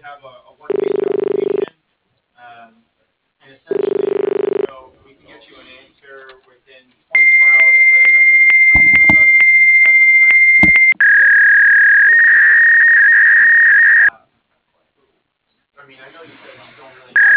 have a one-page application, um, and essentially, we can get you an answer within 24 hours whether or not you can recruit with us and what type of terms and rates you can get with choosing the agent. So, I mean, I know you said you don't really